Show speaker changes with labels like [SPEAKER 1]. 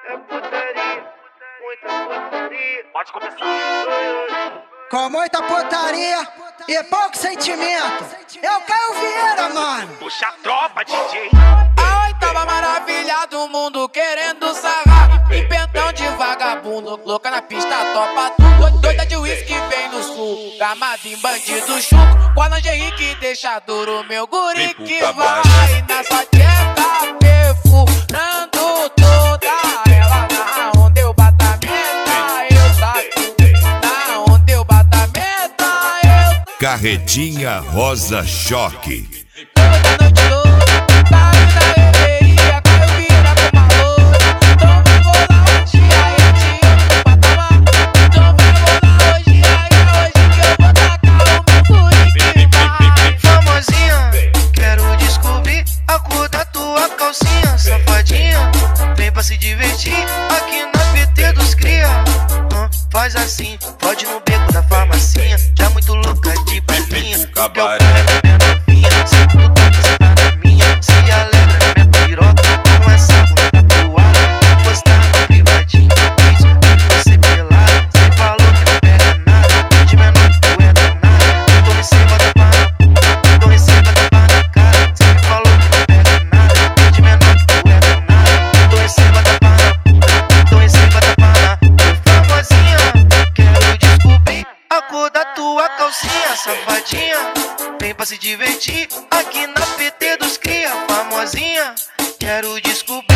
[SPEAKER 1] É putaria, muita putaria.
[SPEAKER 2] Pode começar.
[SPEAKER 3] Com muita putaria e pouco sentimento. Eu Caio Vieira, mano.
[SPEAKER 2] Puxa a tropa, DJ.
[SPEAKER 4] A oitava maravilha do mundo querendo sarrar. Empentão de vagabundo, louca na pista, topa tudo. Doida de uísque vem no sul, gamado em bandido chuco. Com a lingerie que deixa duro, meu guri que vai na sua dieta, perfurando toda ela. Na onde eu bato a meta, eu saco. Na onde eu bato a meta, eu
[SPEAKER 5] Carretinha Rosa Choque.
[SPEAKER 1] Famosinha, quero descobrir a cor da tua calcinha. Safadinha, vem pra se divertir aqui na PT dos cria. Faz assim, pode no beco da farmacinha. Já muito louca de balinha.
[SPEAKER 5] Cabaré.
[SPEAKER 1] Safadinha, vem pra se divertir aqui na PT dos cria. Famosinha, quero descobrir